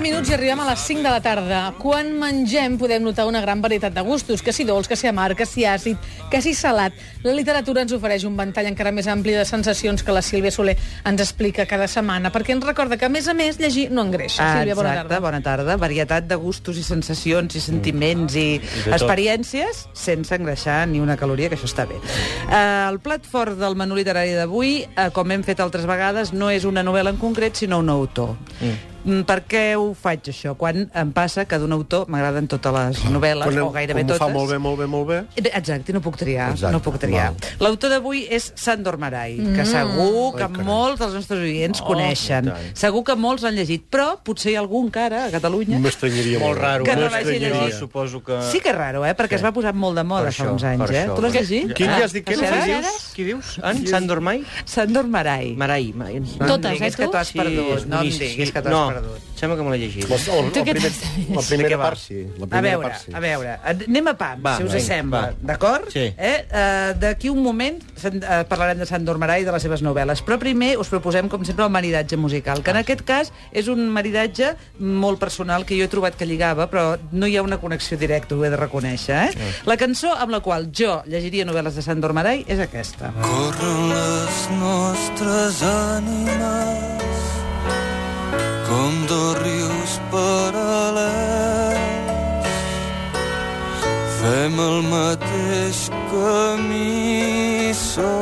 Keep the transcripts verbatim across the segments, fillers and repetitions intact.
minuts i arribem a les cinc de la tarda. Quan mengem podem notar una gran varietat de gustos, que si dolç, que si amarg, que si àcid, que si salat. La literatura ens ofereix un ventall encara més ampli de sensacions que la Sílvia Soler ens explica cada setmana, perquè ens recorda que, a més a més, llegir no engreixa. Ah, Sílvia, bona exacte, tarda. bona tarda. Varietat de gustos i sensacions i sentiments mm. i de experiències sense engreixar ni una caloria, que això està bé. Uh, el plat fort del menú literari d'avui, uh, com hem fet altres vegades, no és una novel·la en concret, sinó un autor. Mm. Per què ho faig, això? Quan em passa que d'un autor m'agraden totes les novel·les, quan, o gairebé totes. Com ho fa molt bé, molt bé, molt bé. Exacte, no puc triar. Exacte, no puc triar. val. L'autor d'avui és Sándor Márai, Mm. que segur que Ai, carai. molts dels nostres oients Oh, coneixen. i tant. Segur que molts l'han llegit, però potser hi ha algun encara a Catalunya M'estranyaria molt. Molt raro, que eh? no l'hagi llegit. Suposo que... Sí que és raro, eh? Perquè Sí. es va posar molt de moda Per fa això, uns anys, per eh? això. Tu l'has llegit? Quin ja has dit que Ah, era? Qui Qui dius? dius? Qui dius? En Sandor Mai? Sándor Márai. Marai. Ma- No Totes, em diguis eh, que tu? t'ho has Sí, perdut. és No em boníssim. diguis que t'ho No, has perdut. sembla que me l'he llegit. La, el, Tu el què primer, t'has la De què primera va? part, sí. La A primera veure, part, sí. a veure, anem a pam, Va, si us vinga, sembla, va. d'acord? Sí. Eh? Uh, D'aquí un moment se'n- uh, parlarem de Sándor Márai i de les seves novel·les, però primer us proposem, com sempre, el maridatge musical, que en aquest cas és un maridatge molt personal que jo he trobat que lligava, però no hi ha una connexió directa, ho he de reconèixer. Eh? La cançó amb la qual jo llegiria novel·les de Sándor Márai és aquesta. Corren les nostres ànimes com dos rius paral·lels. Fem el mateix camí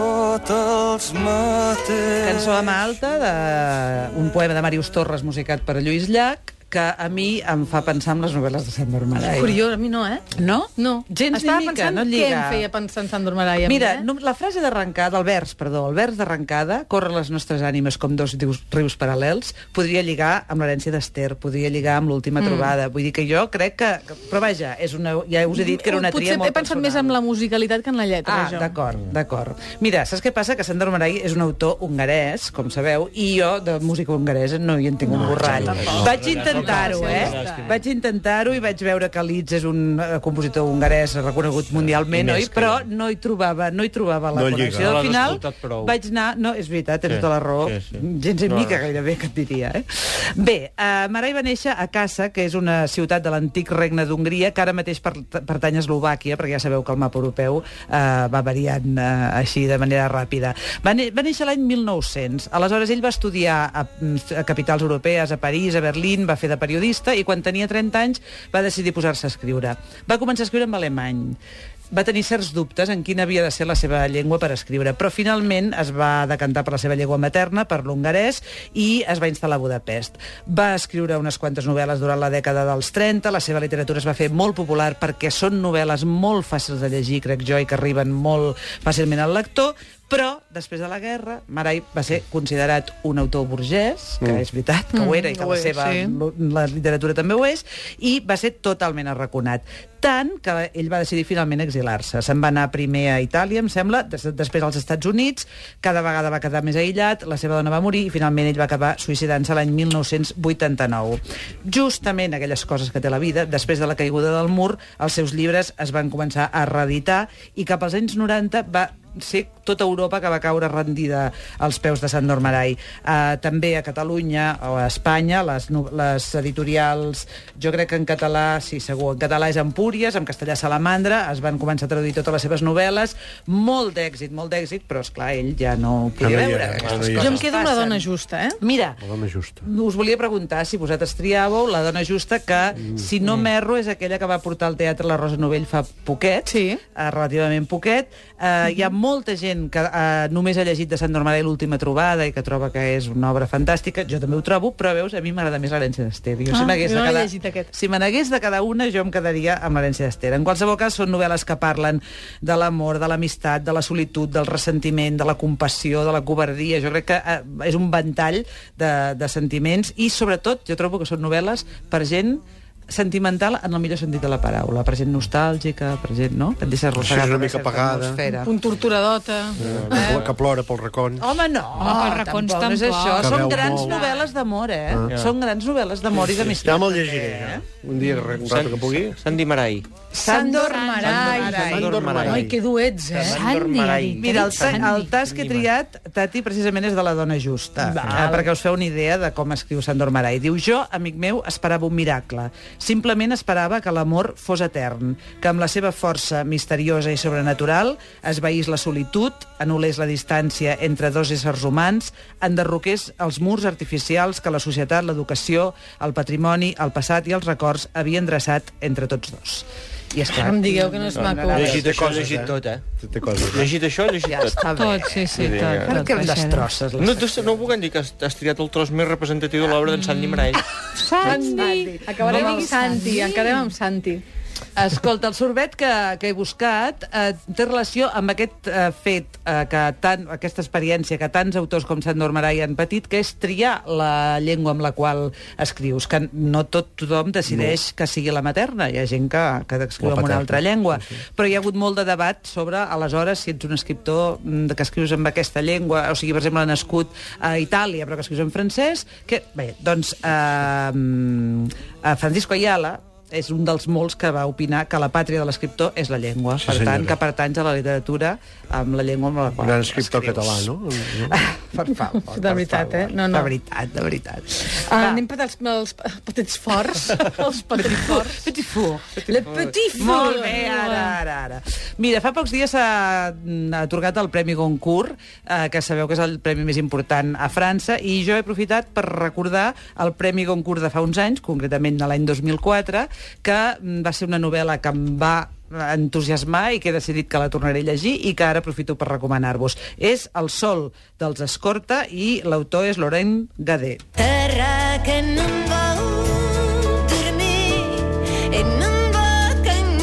sota els mateixos... Cançó a mà alta, d'un poema de Màrius Torres musicat per Lluís Llach, que a mi em fa pensar en les novel·les de Sándor Márai. Curiós, a mi no, eh? No? No. Gens Estava ni mica, pensant no et què lliga. em feia pensar en Sándor Márai a Mira, mi, eh? no, la frase d'arrencada, el vers, perdó, el vers d'arrencada, corren les nostres ànimes com dos rius, rius paral·lels, podria lligar amb l'herència d'Ester, podria lligar amb l'última Mm. trobada. Vull dir que jo crec que... que però vaja, és una, ja us he dit que era una tria Potser molt he pensat personal. més en la musicalitat que en la lletra, Ah, jo. d'acord, d'acord. Mira, saps què passa? Que Sándor Márai és un autor hongarès, com sabeu, i jo de música hongaresa no hi entenc un borrall. Vaig intentar-ho, eh? Vaig intentar-ho i vaig veure que Liszt és un eh, compositor hongarès reconegut mundialment, I oi? més que Però jo. no hi trobava, no hi trobava la No lliga. connexió. No Al l'has final escoltat prou. vaig anar... No, és veritat, tens Sí, tota la raó. sí, sí. Gens en No, mica, no. gairebé, que et diria, eh? Bé, uh, Márai va néixer a Kassa, que és una ciutat de l'antic regne d'Hongria, que ara mateix per, pertany a Eslovàquia, perquè ja sabeu que el mapa europeu uh, va variant uh, així de manera ràpida. Va, ne va néixer l'any mil nou-cents. Aleshores, ell va estudiar a, a capitals europees, a París, a Berlín, va fer de periodista, i quan tenia trenta anys va decidir posar-se a escriure. Va començar a escriure en alemany. Va tenir certs dubtes en quina havia de ser la seva llengua per escriure, però finalment es va decantar per la seva llengua materna, per l'hongarès, i es va instal·lar a Budapest. Va escriure unes quantes novel·les durant la dècada dels trenta, la seva literatura es va fer molt popular perquè són novel·les molt fàcils de llegir, crec jo, i que arriben molt fàcilment al lector, però, després de la guerra, Márai va ser considerat un autor burgès, que Mm. és veritat, que ho era, i que ho la és, seva sí. la literatura també ho és, i va ser totalment arraconat. Tant que ell va decidir finalment exilar-se. Se'n va anar primer a Itàlia, em sembla, des, després als Estats Units, cada vegada va quedar més aïllat, la seva dona va morir i finalment ell va acabar suïcidant-se l'any mil nou-cents vuitanta-nou. Justament aquelles coses que té la vida, després de la caiguda del mur, els seus llibres es van començar a reeditar i cap als anys noranta va ser tota Europa que va caure rendida als peus de Sándor Márai. Uh, també a Catalunya o a Espanya, les, no- les editorials, jo crec que en català, sí, segur, en català és Empúries, en castellà Salamandra, es van començar a traduir totes les seves novel·les, molt d'èxit, molt d'èxit, però esclar, ell ja no ho podia Ja no hi veure. era, aquestes ja no hi era. coses Jo em quedo amb la passen. dona justa, eh? Mira, La dona justa. us volia preguntar si vosaltres triàveu la dona justa que, Mm. si no m'erro, és aquella que va portar al teatre la Rosa Novell fa poquet, Sí. eh, relativament poquet. Eh, Mm-hmm. Hi ha molta gent que eh, només ha llegit de Sándor Márai l'última trobada i que troba que és una obra fantàstica. Jo també ho trobo, però veus, a mi m'agrada més l'herència d'Ester. Jo, Ah, si m'hagués jo de no l'he quedar- llegit, aquest. si me n'hagués de cada una, jo em quedaria amb l'herència d'Ester. En qualsevol cas, són novel·les que parlen de l'amor, de l'amistat, de la solitud, del ressentiment, de la compassió, de la covardia. Jo crec que eh, és un ventall de, de sentiments i, sobretot, jo trobo que són novel·les per gent sentimental en el millor sentit de la paraula, per gent nostàlgica, per gent, no? Que et deixa arrossegar Sí, és una per mica certa apagada. atmosfera. Un torturadota. Eh? Que plora pels racons. Home, no, Home, per racons tampoc, no és tampoc. això. Que Són veu grans molt. novel·les d'amor, eh? Ah. Són grans novel·les d'amor i d'amistat. Ja me'l també, llegiré, eh? ja. Un dia, un rato que pugui. Sandy Marai. Sandor Marai. Sandor Marai. Ai, que duets, eh? Sandor Marai. Mira, el, ta el tas que he triat, Tati, precisament és de la dona justa, eh, perquè us feu una idea de com escriu Sandor Marai. Diu, jo, amic meu, esperava un miracle. Simplement esperava que l'amor fos etern, que amb la seva força misteriosa i sobrenatural esvaís la solitud, anul·lés la distància entre dos éssers humans, enderroqués els murs artificials que la societat, l'educació, el patrimoni, el passat i els records havien dreçat entre tots dos. I és clar... Em digueu que no és maco. He llegit Té això, he coses, llegit eh? tot, eh? Té coses. He llegit això, he llegit Ja tot. està bé. Tot, sí, sí, tot. Per tot, què em Teixeda. destrosses? No, tu, no vulguem dir que has, has triat el tros més representatiu de l'obra d'en Santi Marai. Santi! Acabarem amb Santi, acabarem amb Santi. Escolta, el sorbet que, que he buscat eh, té relació amb aquest eh, fet, eh, que tant, aquesta experiència que tants autors com Sandor Marai han patit, que és triar la llengua amb la qual escrius, que no tot tothom decideix no. que sigui la materna. Hi ha gent que, que escriu en una altra llengua. Sí, sí. Però hi ha hagut molt de debat sobre, aleshores, si ets un escriptor que escrius amb aquesta llengua, o sigui, per exemple, nascut a Itàlia, però que escrius en francès, que, bé, doncs, eh, Francisco Ayala és un dels molts que va opinar que la pàtria de l'escriptor és la llengua. Sí, per tant, senyora. Que pertanys a la literatura amb la llengua amb la qual un gran escriptor escrius. català, no? Per favor. De veritat, eh? No, no. De veritat, de veritat. Ah, anem per als, els petits forts. Els petits forts. Petit four. Le petit four. Molt bé, ara, ara, ara. Mira, fa pocs dies s'ha atorgat el Premi Goncourt, eh, que sabeu que és el premi més important a França, i jo he aprofitat per recordar el Premi Goncourt de fa uns anys, concretament de l'any dos mil quatre, que va ser una novel·la que em va entusiasmar i que he decidit que la tornaré a llegir i que ara aprofito per recomanar-vos. És El sol dels Escorta i l'autor és Laurent Gadet. Terra que no em vol dormir e non vol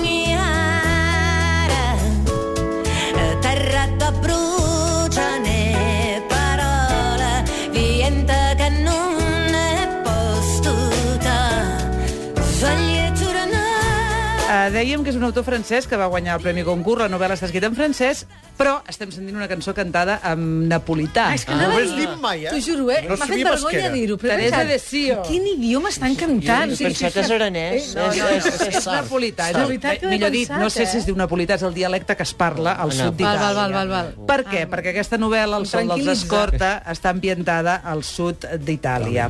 cagnare, terra que bruciane parola, vienta que non è postuta, soglie Uh, dèiem que és un autor francès que va guanyar el Premi Goncourt, la novel·la està escrita en francès, però estem sentint una cançó cantada en napolità. Ah, és que No anava ho a has dir, dit mai, eh? t'ho juro, eh? No M'ha fet sabia pas què vergonya era. dir-ho. però he Teresa pensat, de Sió. Quin idioma estan cantant? He pensat és aranès. No, no, no, és napolità. És De el, veritat que ho he millor dit, pensat, no sé si eh? es diu napolità, és el dialecte que es parla al Ah, no. sud Val, d'Itàlia. val, val, val, val. Per què? Perquè aquesta novel·la, El sol dels tranquil·litza. Escorta, està ambientada al sud d'Itàlia.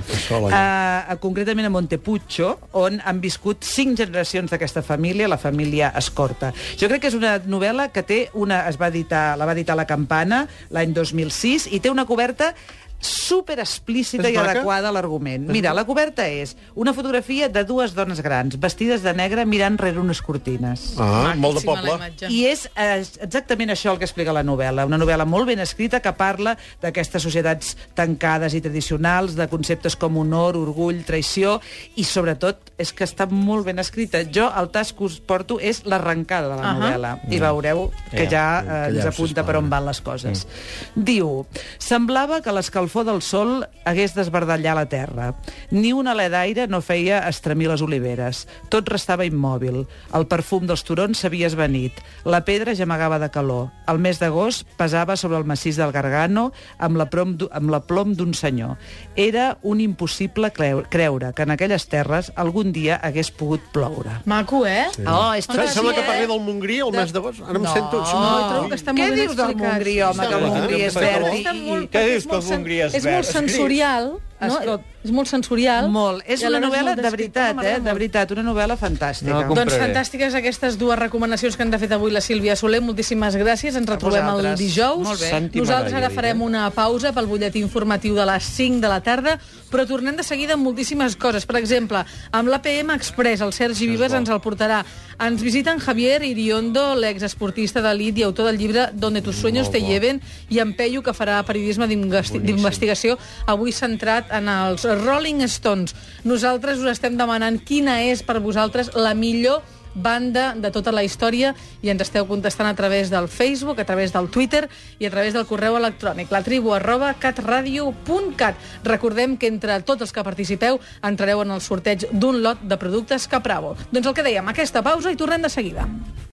Uh, concretament a Montepulciano, on han viscut cinc generacions d'aquesta família, la família Escorta. Jo crec que és una novel·la que té una, es va editar, la va editar La Campana l'any dos mil sis i té una coberta super explícita És i maca? adequada a l'argument. Mira, la coberta és una fotografia de dues dones grans, vestides de negre, mirant rere unes cortines. Ah, molt de Maquíssima la poble. imatge. I és eh, exactament això el que explica la novel·la. Una novel·la molt ben escrita que parla d'aquestes societats tancades i tradicionals, de conceptes com honor, orgull, traïció, i sobretot és que està molt ben escrita. Jo, el tas que us porto és l'arrencada de la Ahà. novel·la. I veureu que ja eh, ens apunta per on van les coses. Diu, semblava que l'escalfor del sol hagués d'esbardallar la terra. Ni un alè d'aire no feia estremir les oliveres. Tot restava immòbil. El perfum dels turons s'havia esvanit. La pedra gemegava de calor. El mes d'agost pesava sobre el massís del Gargano amb la, prom, amb la plom d'un senyor. Era un impossible creure que en aquelles terres algun dia hagués pogut ploure. Maco, eh? Sí. Oh, és tot Em sembla així, que parlé eh? del Montgrí el mes d'agost. Ara em No. sento... No, trobo que està Què molt ben dius del explicat. Montgrí, home, que el Sí, Montgrí és sí, verd sí. i... Està molt- Què perquè dius és que molt el Montgrí és sen- verd? És molt sensorial, no? Escolta. És molt sensorial. Molt. És I una alhora novel·la molt de descriptiva, veritat, m'agrada eh? De molt. veritat, una novel·la fantàstica. No, com- Doncs compraré. fantàstiques aquestes dues recomanacions que ens ha fet avui la Sílvia Soler. Moltíssimes gràcies. Ens retrobem el vosaltres. dijous. Molt bé. Santi Nosaltres Marai, ara farem una pausa pel butlletí informatiu de les cinc de la tarda, però tornem de seguida amb moltíssimes coses. Per exemple, amb l'A P M Express, el Sergi Vives ens el portarà. Ens visiten Javier Iriondo, l'exesportista d'elit i autor del llibre Donde tus sueños te lleven, i en Peyu, que farà periodisme d'investi- d'investigació, avui centrat en els Rolling Stones. Nosaltres us estem demanant quina és per vosaltres la millor banda de tota la història i ens esteu contestant a través del Facebook, a través del Twitter i a través del correu electrònic latribu arroba catradio punt cat. Recordem que entre tots els que participeu entrareu en el sorteig d'un lot de productes Capravo. Doncs el que dèiem, aquesta pausa i tornem de seguida.